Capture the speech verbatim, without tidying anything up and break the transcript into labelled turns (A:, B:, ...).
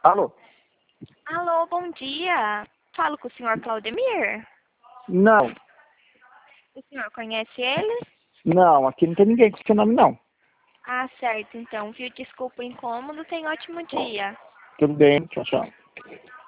A: Alô?
B: Alô, bom dia. Falo com o senhor Claudemir?
A: Não,
B: O senhor conhece ele?
A: não, aqui não tem ninguém com seu nome, não.
B: Ah, certo. Então, viu? Desculpa o incômodo. Tenha um ótimo dia.
A: Tudo bem, tchau, tchau.